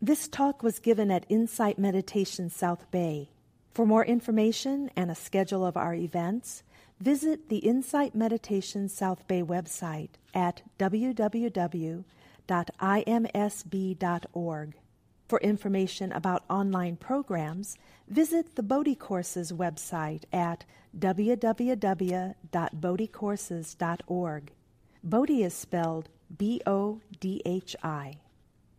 This talk was given at Insight Meditation South Bay. For more information and a schedule of our events, visit the Insight Meditation South Bay website at www.imsb.org. For information about online programs, visit the Bodhi Courses website at www.bodhicourses.org. Bodhi is spelled Bodhi.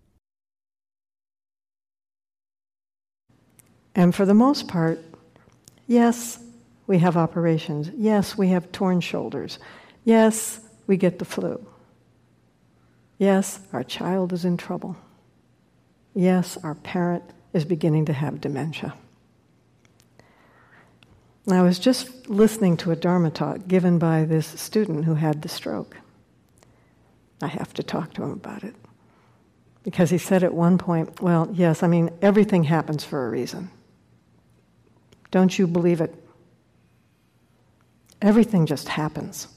And for the most part, yes, we have operations. Yes, we have torn shoulders. Yes, we get the flu. Yes, our child is in trouble. Yes, our parent is beginning to have dementia. I was just listening to a Dharma talk given by this student who had the stroke. I have to talk to him about it. Because he said at one point, well, yes, everything happens for a reason. Don't you believe it? Everything just happens.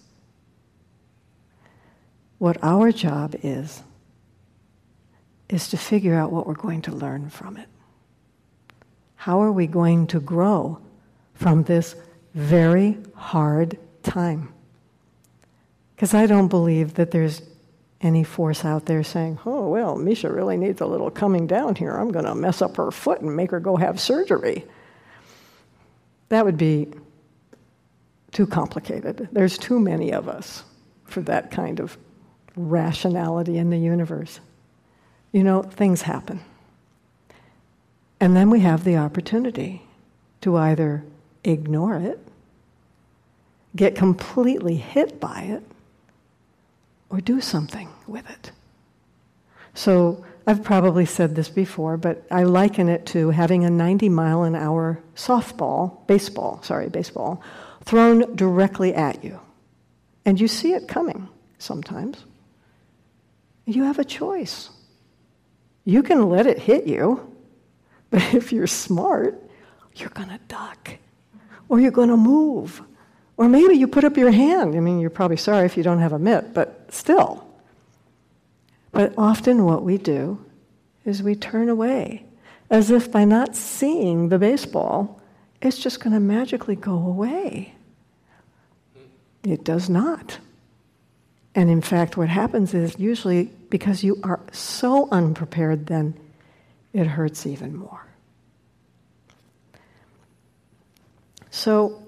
What our job is to figure out what we're going to learn from it. How are we going to grow from this very hard time? Because I don't believe that there's any force out there saying, oh, well, Misha really needs a little coming down here. I'm going to mess up her foot and make her go have surgery. That would be too complicated. There's too many of us for that kind of rationality in the universe. Things happen. And then we have the opportunity to either ignore it, get completely hit by it, or do something with it. So I've probably said this before, but I liken it to having a 90-mile-an-hour baseball, thrown directly at you. And you see it coming sometimes. You have a choice. You can let it hit you, but if you're smart, you're going to duck, or you're going to move, or maybe you put up your hand. You're probably sorry if you don't have a mitt, but still. But often what we do is we turn away, as if by not seeing the baseball, it's just going to magically go away. It does not. And in fact, what happens is usually because you are so unprepared, then it hurts even more. So,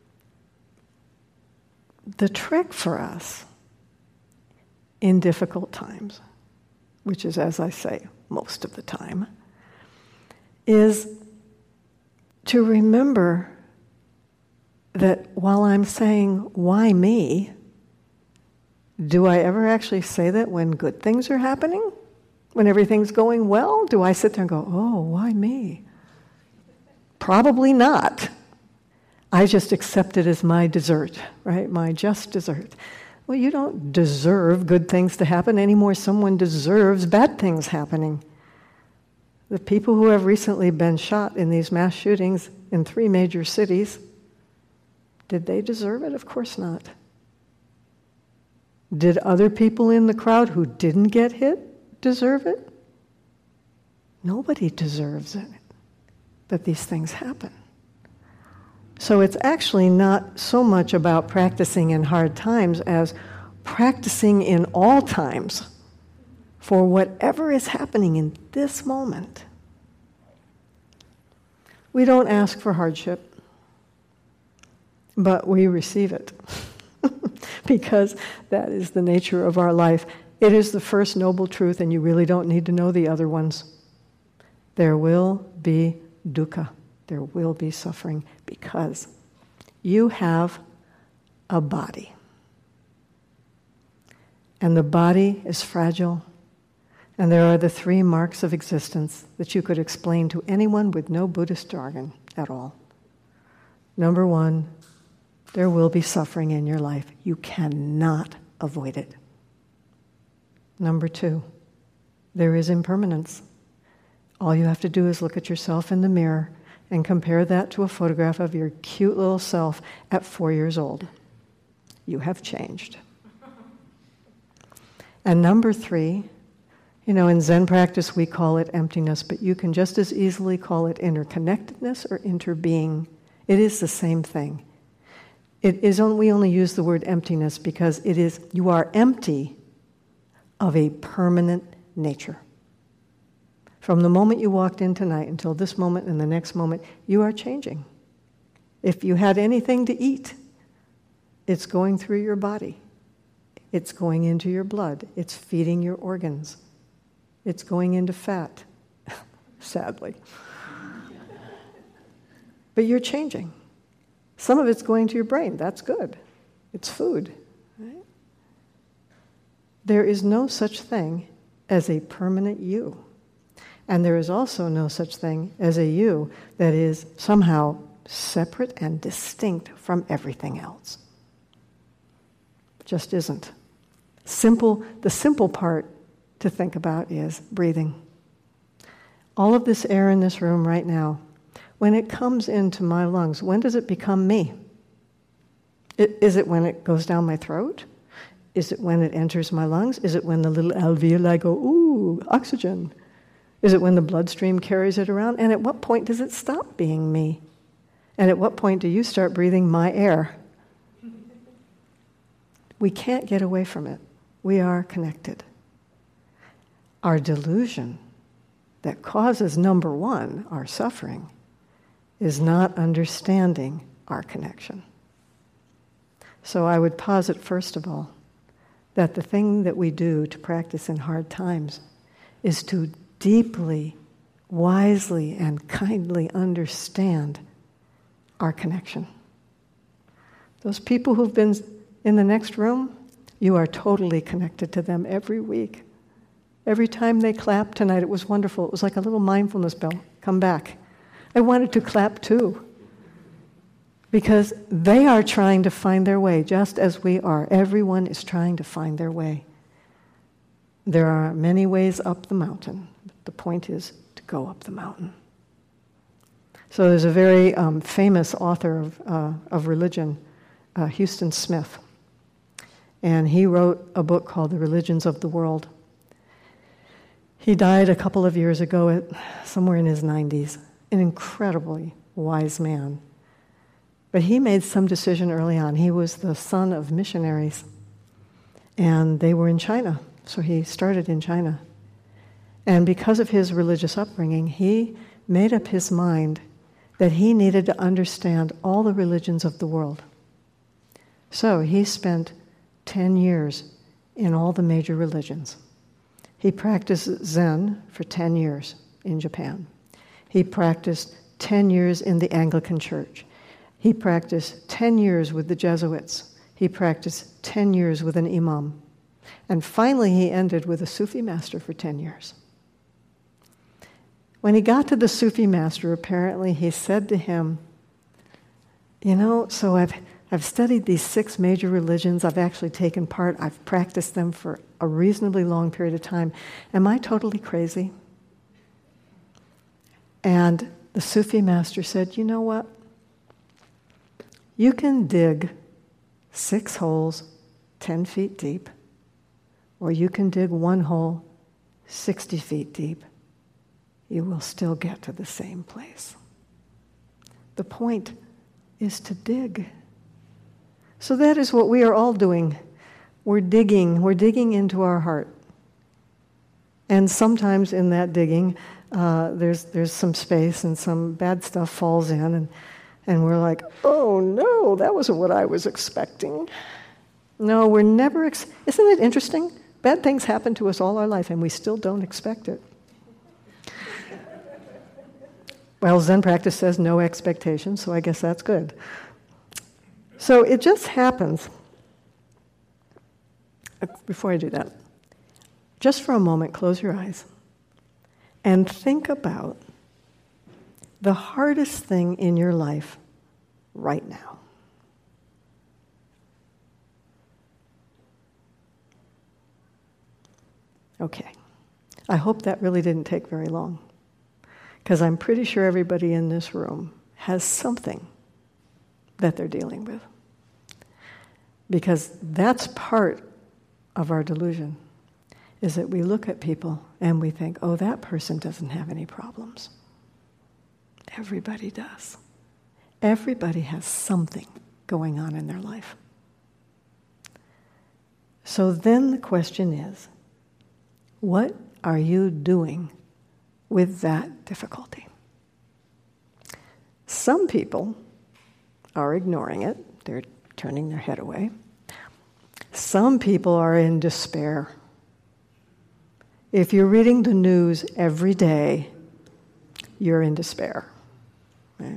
the trick for us in difficult times, which is, as I say, most of the time, is to remember that while I'm saying, why me? Do I ever actually say that when good things are happening? When everything's going well? Do I sit there and go, oh, why me? Probably not. I just accept it as my dessert, right? My just dessert. Well, you don't deserve good things to happen any more someone deserves bad things happening. The people who have recently been shot in these mass shootings in 3 major cities, did they deserve it? Of course not. Did other people in the crowd who didn't get hit deserve it? Nobody deserves it. But these things happen. So it's actually not so much about practicing in hard times as practicing in all times for whatever is happening in this moment. We don't ask for hardship, but we receive it because that is the nature of our life. It is the first noble truth, and you really don't need to know the other ones. There will be dukkha. There will be suffering because you have a body. And the body is fragile. And there are the 3 marks of existence that you could explain to anyone with no Buddhist jargon at all. Number 1, there will be suffering in your life. You cannot avoid it. Number 2, there is impermanence. All you have to do is look at yourself in the mirror and compare that to a photograph of your cute little self at 4 years old. You have changed. And number 3, In Zen practice we call it emptiness, but you can just as easily call it interconnectedness or interbeing. It is the same thing. We only use the word emptiness because you are empty of a permanent nature. From the moment you walked in tonight until this moment and the next moment, you are changing. If you had anything to eat, it's going through your body. It's going into your blood. It's feeding your organs. It's going into fat, sadly. But you're changing. Some of it's going to your brain. That's good. It's food. Right? There is no such thing as a permanent you. And there is also no such thing as a you that is somehow separate and distinct from everything else. Just isn't. The simple part to think about is breathing. All of this air in this room right now, when it comes into my lungs, when does it become me? Is it when it goes down my throat? Is it when it enters my lungs? Is it when the little alveoli go, ooh, oxygen? Is it when the bloodstream carries it around? And at what point does it stop being me? And at what point do you start breathing my air? We can't get away from it. We are connected. Our delusion that causes, number one, our suffering, is not understanding our connection. So I would posit, first of all, that the thing that we do to practice in hard times is to deeply, wisely, and kindly understand our connection. Those people who've been in the next room, you are totally connected to them every week. Every time they clap tonight, it was wonderful. It was like a little mindfulness bell. Come back. I wanted to clap too. Because they are trying to find their way, just as we are. Everyone is trying to find their way. There are many ways up the mountain. The point is to go up the mountain. So there's a very famous author of religion, Huston Smith. And he wrote a book called The Religions of the World. He died a couple of years ago, somewhere in his 90s. An incredibly wise man. But he made some decision early on. He was the son of missionaries. And they were in China. So he started in China. And because of his religious upbringing, he made up his mind that he needed to understand all the religions of the world. So he spent 10 years in all the major religions. He practiced Zen for 10 years in Japan. He practiced 10 years in the Anglican Church. He practiced 10 years with the Jesuits. He practiced 10 years with an imam. And finally he ended with a Sufi master for 10 years. When he got to the Sufi master, apparently he said to him, so I've studied these 6 major religions. I've actually taken part. I've practiced them for a reasonably long period of time. Am I totally crazy? And the Sufi master said, you know what? You can dig 6 holes 10 feet deep, or you can dig 1 hole 60 feet deep. You will still get to the same place. The point is to dig. So that is what we are all doing. We're digging into our heart. And sometimes in that digging, there's some space and some bad stuff falls in, and we're like, oh no, that wasn't what I was expecting. No, we're never, isn't it interesting? Bad things happen to us all our life and we still don't expect it. Well, Zen practice says no expectation, so I guess that's good. So it just happens. Before I do that, just for a moment, close your eyes and think about the hardest thing in your life right now. Okay. I hope that really didn't take very long, because I'm pretty sure everybody in this room has something that they're dealing with. Because that's part of our delusion, is that we look at people and we think, oh, that person doesn't have any problems. Everybody does. Everybody has something going on in their life. So then the question is, what are you doing with that difficulty? Some people are ignoring it. They're turning their head away. Some people are in despair. If you're reading the news every day, you're in despair. Right?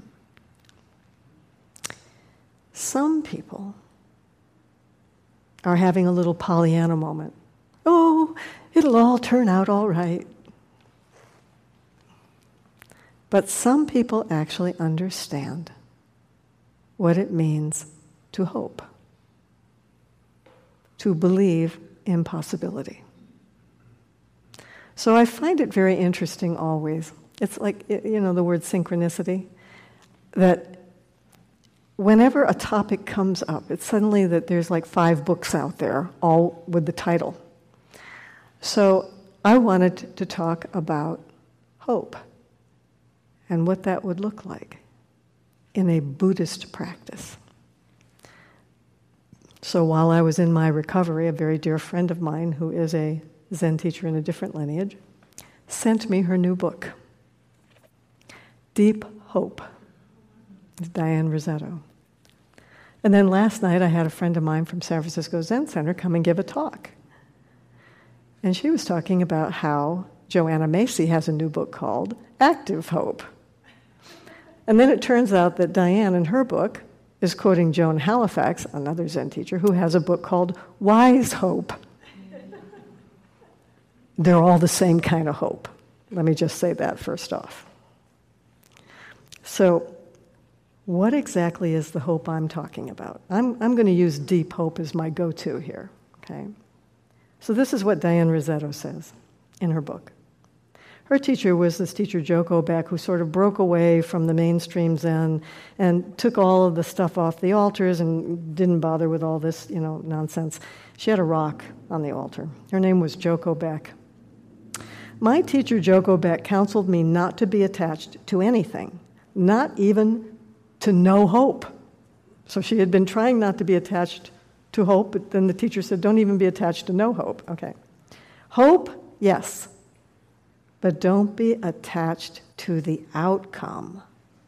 Some people are having a little Pollyanna moment. Oh, it'll all turn out all right. But some people actually understand what it means to hope, to believe in possibility. So I find it very interesting always. It's like, the word synchronicity, that whenever a topic comes up, it's suddenly that there's like 5 books out there, all with the title. So I wanted to talk about hope and what that would look like in a Buddhist practice. So while I was in my recovery, a very dear friend of mine who is a Zen teacher in a different lineage sent me her new book, Deep Hope, Diane Rossetto. And then last night I had a friend of mine from San Francisco Zen Center come and give a talk. And she was talking about how Joanna Macy has a new book called Active Hope. And then it turns out that Diane in her book is quoting Joan Halifax, another Zen teacher, who has a book called Wise Hope. They're all the same kind of hope. Let me just say that first off. So, what exactly is the hope I'm talking about? I'm going to use deep hope as my go-to here, okay? So this is what Diane Rossetto says in her book. Her teacher was this teacher, Joko Beck, who sort of broke away from the mainstream Zen and took all of the stuff off the altars and didn't bother with all this, nonsense. She had a rock on the altar. Her name was Joko Beck. My teacher, Joko Beck, counseled me not to be attached to anything, not even to no hope. So she had been trying not to be attached to hope, but then the teacher said, don't even be attached to no hope. Okay. Hope, yes, but don't be attached to the outcome.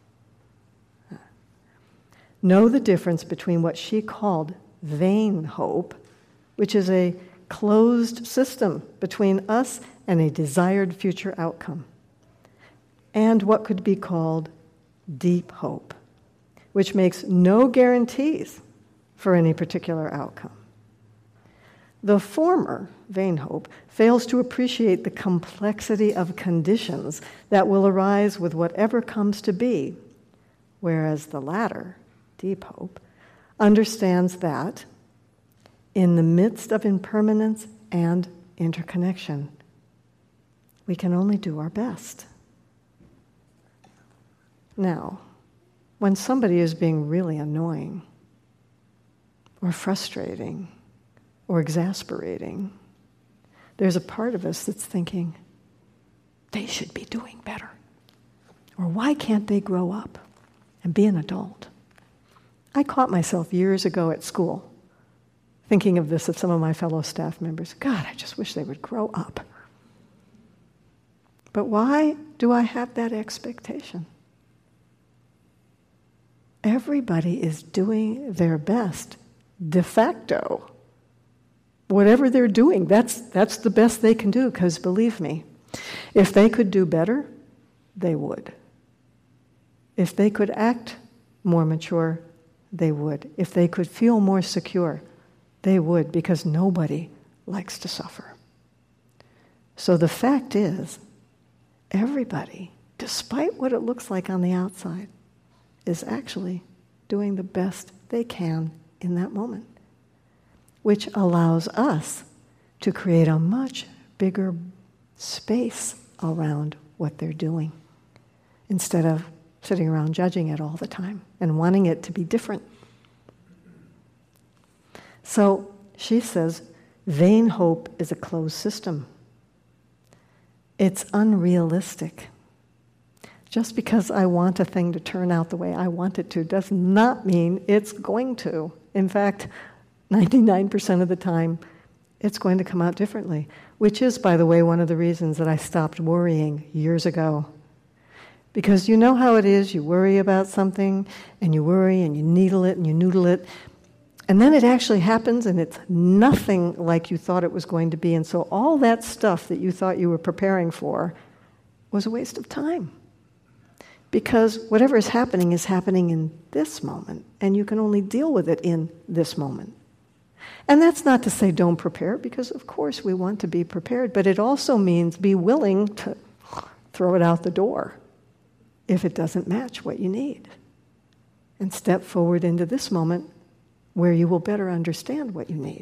Know the difference between what she called vain hope, which is a closed system between us and a desired future outcome, and what could be called deep hope, which makes no guarantees for any particular outcome. The former, vain hope, fails to appreciate the complexity of conditions that will arise with whatever comes to be, whereas the latter, deep hope, understands that in the midst of impermanence and interconnection, we can only do our best. Now, when somebody is being really annoying, or frustrating, or exasperating, there's a part of us that's thinking, they should be doing better. Or why can't they grow up and be an adult? I caught myself years ago at school thinking of this of some of my fellow staff members. God, I just wish they would grow up. But why do I have that expectation? Everybody is doing their best de facto. Whatever they're doing, that's the best they can do, because believe me, if they could do better, they would. If they could act more mature, they would. If they could feel more secure, they would, because nobody likes to suffer. So the fact is, everybody, despite what it looks like on the outside, is actually doing the best they can in that moment, which allows us to create a much bigger space around what they're doing, instead of sitting around judging it all the time and wanting it to be different. So she says, Vain hope is a closed system. It's unrealistic. Just because I want a thing to turn out the way I want it to does not mean it's going to. In fact, 99% of the time, it's going to come out differently, which is, by the way, one of the reasons that I stopped worrying years ago. Because you know how it is, you worry about something, and you worry, and you needle it, and you noodle it, and then it actually happens, and it's nothing like you thought it was going to be, and so all that stuff that you thought you were preparing for was a waste of time. Because whatever is happening in this moment, and you can only deal with it in this moment. And that's not to say don't prepare, because of course we want to be prepared, but it also means be willing to throw it out the door if it doesn't match what you need. And step forward into this moment where you will better understand what you need.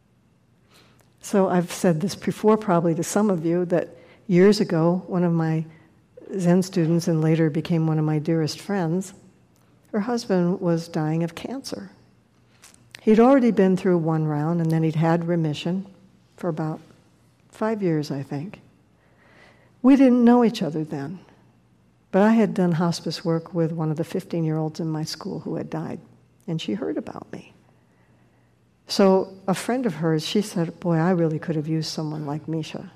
So I've said this before probably to some of you, that years ago, one of my Zen students and later became one of my dearest friends, her husband was dying of cancer. He'd already been through one round, and then he'd had remission for about 5 years, I think. We didn't know each other then, but I had done hospice work with one of the 15-year-olds in my school who had died, and she heard about me. So a friend of hers, she said, boy, I really could have used someone like Misha.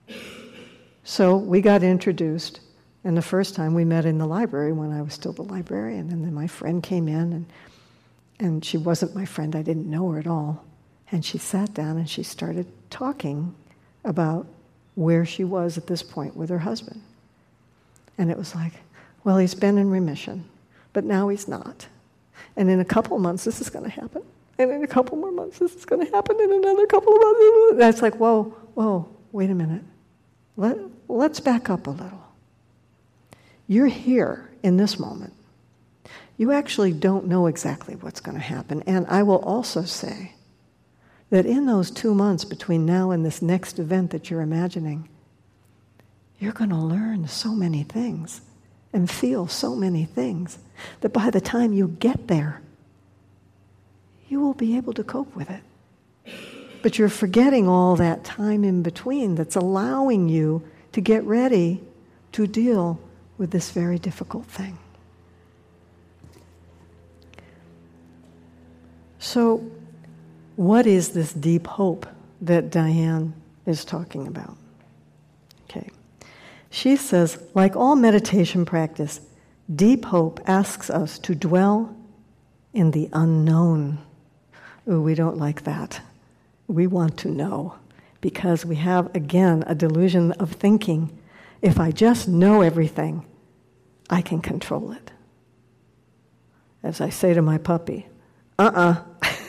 So we got introduced. And the first time we met in the library when I was still the librarian, and then my friend came in, and she wasn't my friend, I didn't know her at all. And she sat down and she started talking about where she was at this point with her husband. And it was like, well, he's been in remission, but now he's not. And in a couple of months, this is going to happen. And in a couple more months, this is going to happen. In another couple of months, that's like, whoa, wait a minute. Let's back up a little. You're here in this moment. You actually don't know exactly what's going to happen. And I will also say that in those 2 months between now and this next event that you're imagining, you're going to learn so many things and feel so many things that by the time you get there, you will be able to cope with it. But you're forgetting all that time in between that's allowing you to get ready to deal with this very difficult thing. So, what is this deep hope that Diane is talking about? Okay. She says, like all meditation practice, deep hope asks us to dwell in the unknown. Ooh, we don't like that. We want to know, because we have, again, a delusion of thinking, if I just know everything, I can control it. As I say to my puppy, The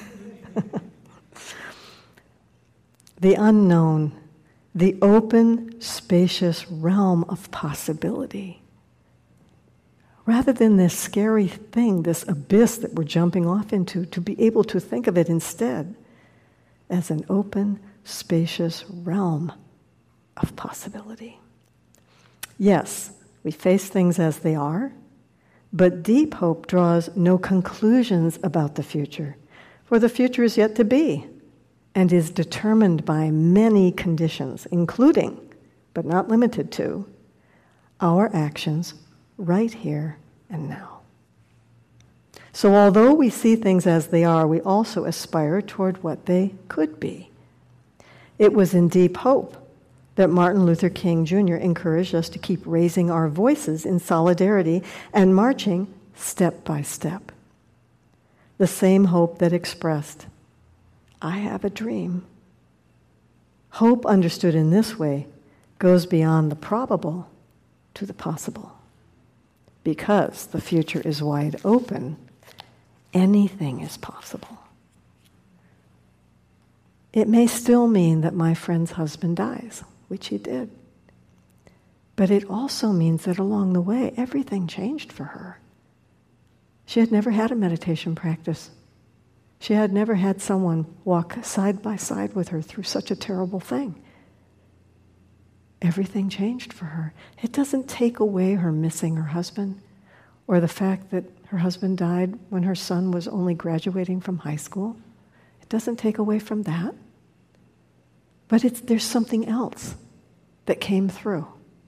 unknown, the open, spacious realm of possibility. Rather than this scary thing, this abyss that we're jumping off into, to be able to think of it instead as an open, spacious realm of possibility. Yes, we face things as they are, but deep hope draws no conclusions about the future, for the future is yet to be and is determined by many conditions, including, but not limited to, our actions right here and now. So although we see things as they are, we also aspire toward what they could be. It was in deep hope that Martin Luther King Jr. encouraged us to keep raising our voices in solidarity and marching step by step. The same hope that expressed, I have a dream. Hope understood in this way goes beyond the probable to the possible. Because the future is wide open, anything is possible. It may still mean that my friend's husband dies, which he did. But it also means that along the way, everything changed for her. She had never had a meditation practice. She had never had someone walk side by side with her through such a terrible thing. Everything changed for her. It doesn't take away her missing her husband, or the fact that her husband died when her son was only graduating from high school. It doesn't take away from that. But there's something else that came through.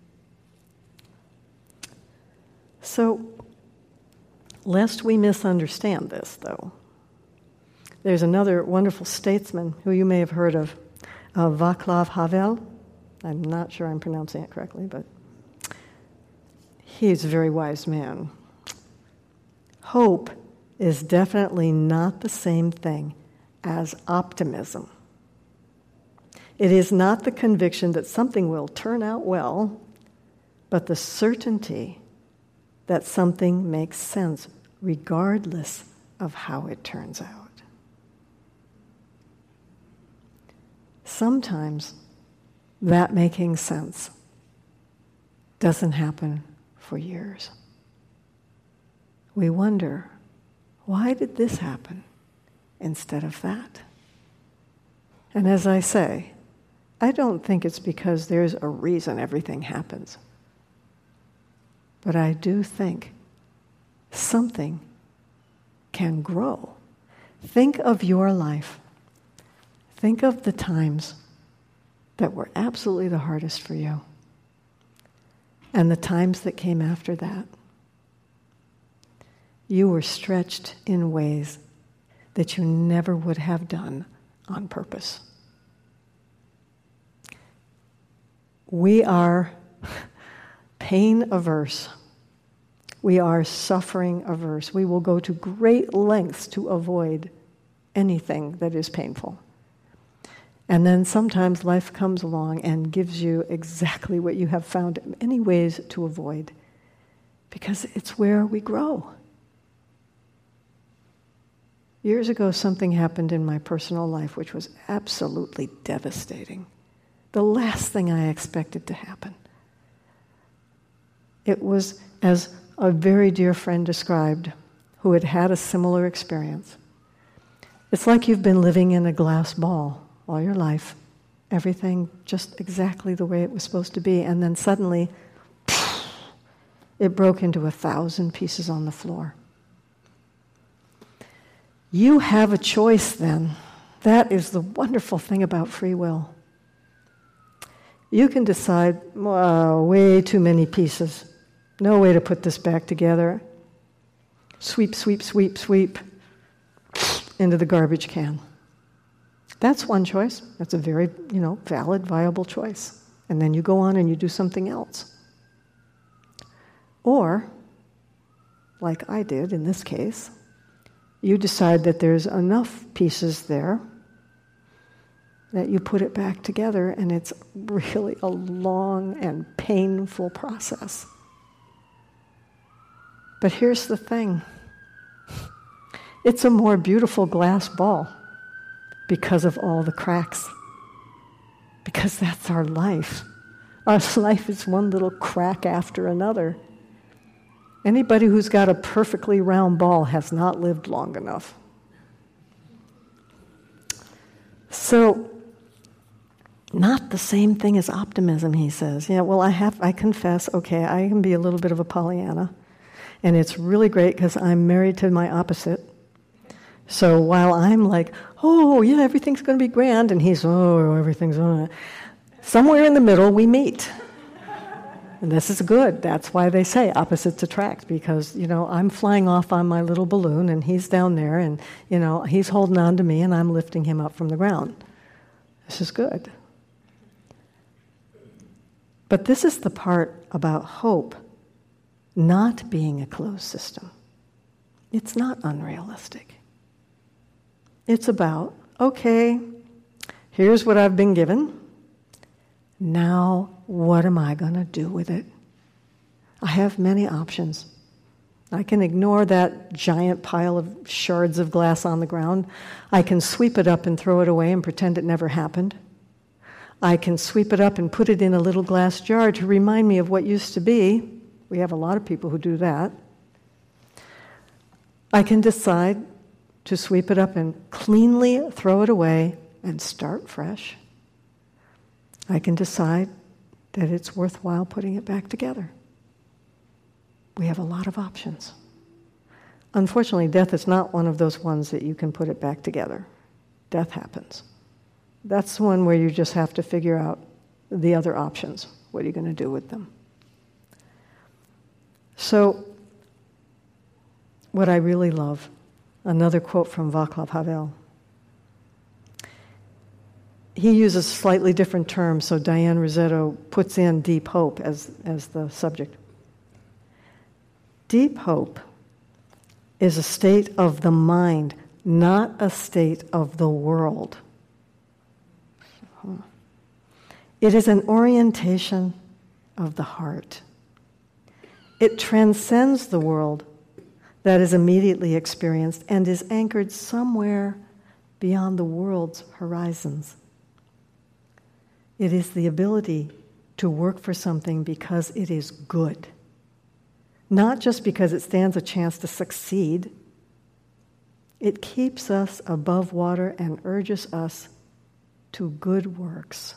So, lest we misunderstand this, though, there's another wonderful statesman who you may have heard of, Václav Havel. I'm not sure I'm pronouncing it correctly, but he's a very wise man. Hope is definitely not the same thing as optimism. It is not the conviction that something will turn out well, but the certainty that something makes sense regardless of how it turns out. Sometimes that making sense doesn't happen for years. We wonder, why did this happen instead of that? And as I say, I don't think it's because there's a reason everything happens. But I do think something can grow. Think of your life. Think of the times that were absolutely the hardest for you, and the times that came after that. You were stretched in ways that you never would have done on purpose. We are pain averse. We are suffering averse. We will go to great lengths to avoid anything that is painful. And then sometimes life comes along and gives you exactly what you have found many ways to avoid, because it's where we grow. Years ago, something happened in my personal life which was absolutely devastating. The last thing I expected to happen. It was, as a very dear friend described, who had had a similar experience. It's like you've been living in a glass ball all your life, everything just exactly the way it was supposed to be, and then suddenly, it broke into 1,000 pieces on the floor. You have a choice then. That is the wonderful thing about free will. You can decide, way too many pieces. No way to put this back together. Sweep, sweep, sweep, sweep into the garbage can. That's one choice. That's a very, valid, viable choice. And then you go on and you do something else. Or, like I did in this case, you decide that there's enough pieces there that you put it back together, and it's really a long and painful process. But here's the thing. It's a more beautiful glass ball because of all the cracks. Because that's our life. Our life is one little crack after another. Anybody who's got a perfectly round ball has not lived long enough. So, not the same thing as optimism, he says. I confess, okay, I can be a little bit of a Pollyanna. And it's really great because I'm married to my opposite. So while I'm like, oh, yeah, everything's going to be grand, and he's, oh, everything's on it. Somewhere in the middle, we meet. And this is good. That's why they say opposites attract, because, I'm flying off on my little balloon, and he's down there, and, he's holding on to me, and I'm lifting him up from the ground. This is good. But this is the part about hope not being a closed system. It's not unrealistic. It's about, okay, here's what I've been given. Now, what am I going to do with it? I have many options. I can ignore that giant pile of shards of glass on the ground. I can sweep it up and throw it away and pretend it never happened. I can sweep it up and put it in a little glass jar to remind me of what used to be. We have a lot of people who do that. I can decide to sweep it up and cleanly throw it away and start fresh. I can decide that it's worthwhile putting it back together. We have a lot of options. Unfortunately, death is not one of those ones that you can put it back together. Death happens. That's one where you just have to figure out the other options. What are you going to do with them? So, what I really love, another quote from Václav Havel. He uses slightly different terms, so Diane Rossetto puts in deep hope as the subject. Deep hope is a state of the mind, not a state of the world. It is an orientation of the heart. It transcends the world that is immediately experienced and is anchored somewhere beyond the world's horizons. It is the ability to work for something because it is good, not just because it stands a chance to succeed. It keeps us above water and urges us to good works.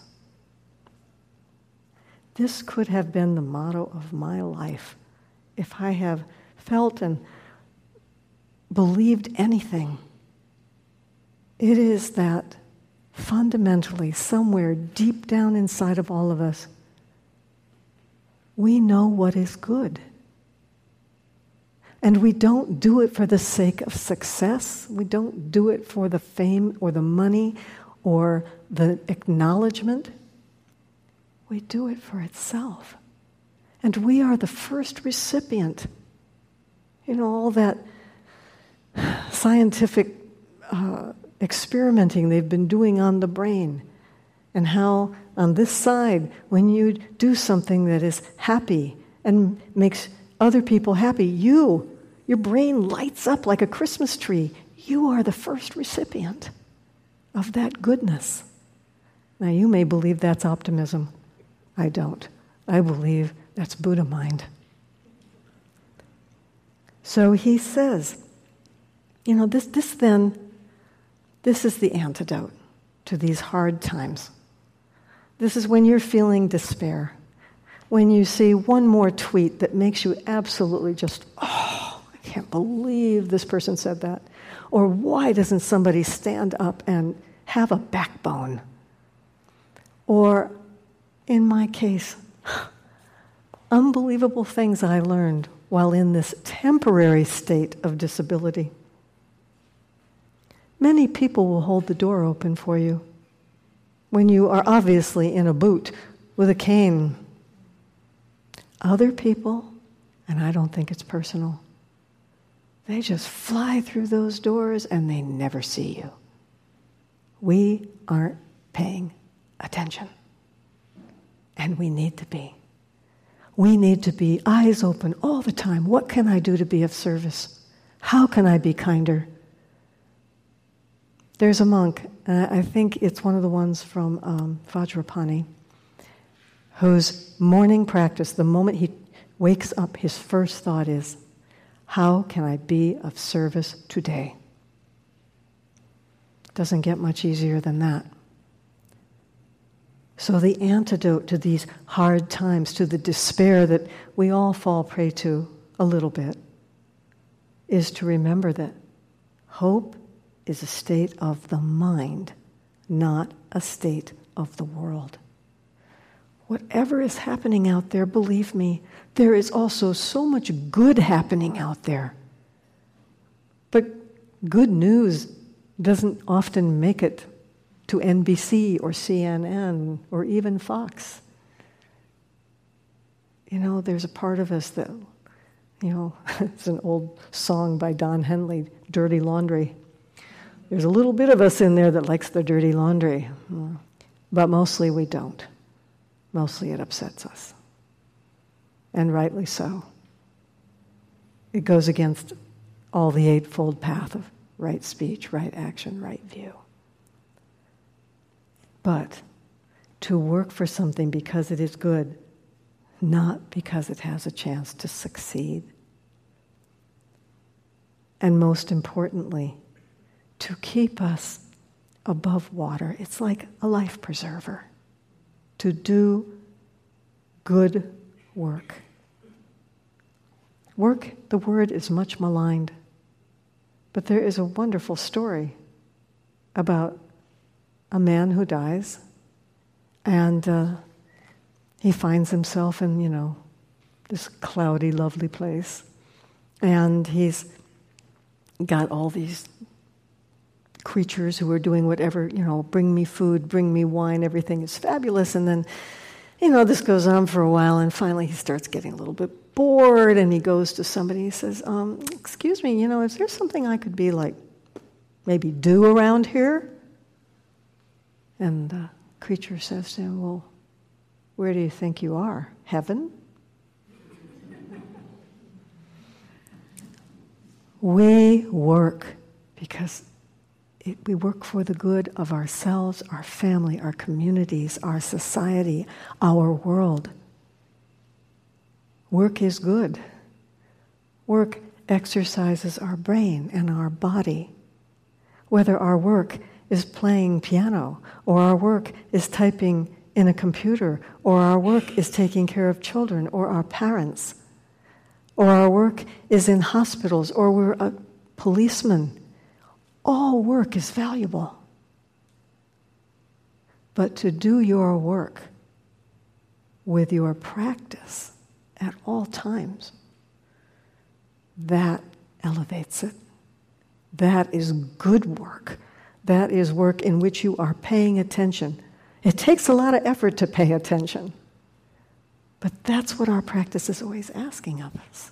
This could have been the motto of my life if I have felt and believed anything. It is that fundamentally, somewhere deep down inside of all of us, we know what is good. And we don't do it for the sake of success. We don't do it for the fame or the money or the acknowledgement. We do it for itself. And we are the first recipient. You know, all that scientific experimenting they've been doing on the brain, and how on this side, when you do something that is happy and makes other people happy, your brain lights up like a Christmas tree. You are the first recipient of that goodness. Now, you may believe that's optimism. I don't. I believe that's Buddha mind. So he says, you know, this is the antidote to these hard times. This is when you're feeling despair, when you see one more tweet that makes you absolutely just, oh, I can't believe this person said that. Or why doesn't somebody stand up and have a backbone? Or, in my case, unbelievable things I learned while in this temporary state of disability. Many people will hold the door open for you when you are obviously in a boot with a cane. Other people, and I don't think it's personal, they just fly through those doors and they never see you. We aren't paying attention. And we need to be. We need to be eyes open all the time. What can I do to be of service? How can I be kinder? There's a monk, I think it's one of the ones from Vajrapani, whose morning practice, the moment he wakes up, his first thought is, how can I be of service today? Doesn't get much easier than that. So the antidote to these hard times, to the despair that we all fall prey to a little bit, is to remember that hope is a state of the mind, not a state of the world. Whatever is happening out there, believe me, there is also so much good happening out there. But good news doesn't often make it to NBC or CNN or even Fox. You know, there's a part of us that, you know, it's an old song by Don Henley, Dirty Laundry. There's a little bit of us in there that likes the dirty laundry, but mostly we don't. Mostly it upsets us, and rightly so. It goes against all the eightfold path of right speech, right action, right view. But to work for something because it is good, not because it has a chance to succeed. And most importantly, to keep us above water. It's like a life preserver. To do good work. Work, the word is much maligned, but there is a wonderful story about a man who dies, and he finds himself in, this cloudy, lovely place. And he's got all these creatures who are doing whatever, bring me food, bring me wine, everything is fabulous. And then, this goes on for a while, and finally he starts getting a little bit bored, and he goes to somebody, he says, excuse me, is there something I could be like, maybe do around here? And the creature says to him, well, where do you think you are? Heaven? We work because we work for the good of ourselves, our family, our communities, our society, our world. Work is good. Work exercises our brain and our body. Whether our work is playing piano, or our work is typing in a computer, or our work is taking care of children or our parents, or our work is in hospitals, or we're a policeman. All work is valuable. But to do your work with your practice at all times, that elevates it. That is good work. That is work in which you are paying attention. It takes a lot of effort to pay attention. But that's what our practice is always asking of us.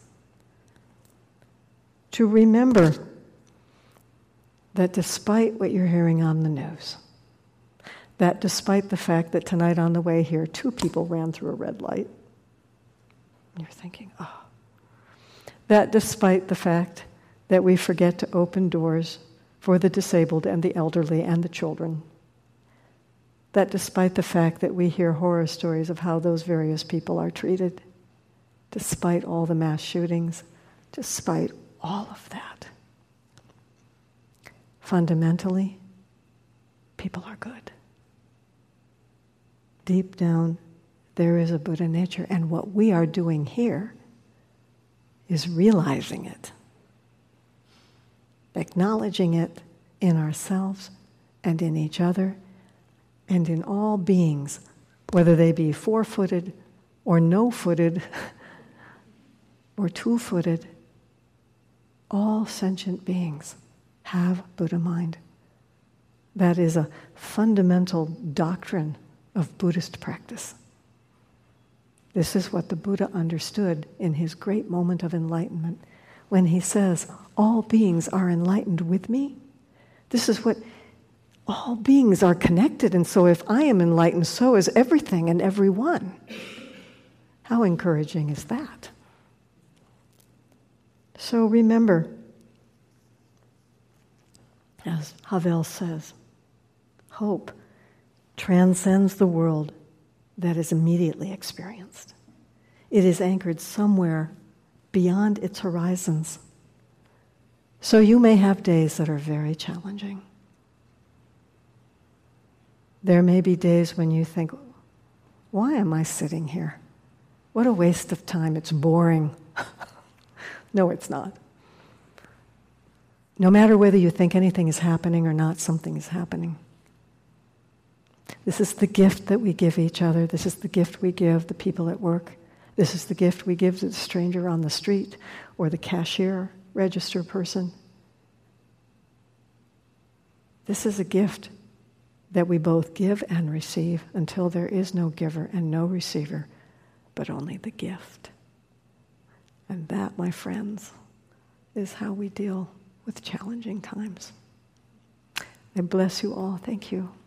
To remember that despite what you're hearing on the news, that despite the fact that tonight on the way here, 2 people ran through a red light, and you're thinking, that despite the fact that we forget to open doors for the disabled and the elderly and the children, that despite the fact that we hear horror stories of how those various people are treated, despite all the mass shootings, despite all of that, fundamentally, people are good. Deep down, there is a Buddha nature, and what we are doing here is realizing it, acknowledging it in ourselves and in each other and in all beings, whether they be 4-footed or no-footed or 2-footed. All sentient beings have Buddha mind. That is a fundamental doctrine of Buddhist practice. This is what the Buddha understood in his great moment of enlightenment when he says, all beings are enlightened with me. This is what all beings are connected, and so if I am enlightened, so is everything and everyone. How encouraging is that? So remember, as Havel says, hope transcends the world that is immediately experienced. It is anchored somewhere beyond its horizons. So you may have days that are very challenging. There may be days when you think, why am I sitting here? What a waste of time. It's boring. No, it's not. No matter whether you think anything is happening or not, something is happening. This is the gift that we give each other. This is the gift we give the people at work. This is the gift we give to the stranger on the street or the cashier, register person. This is a gift that we both give and receive until there is no giver and no receiver, but only the gift. And that, my friends, is how we deal with challenging times. I bless you all. Thank you.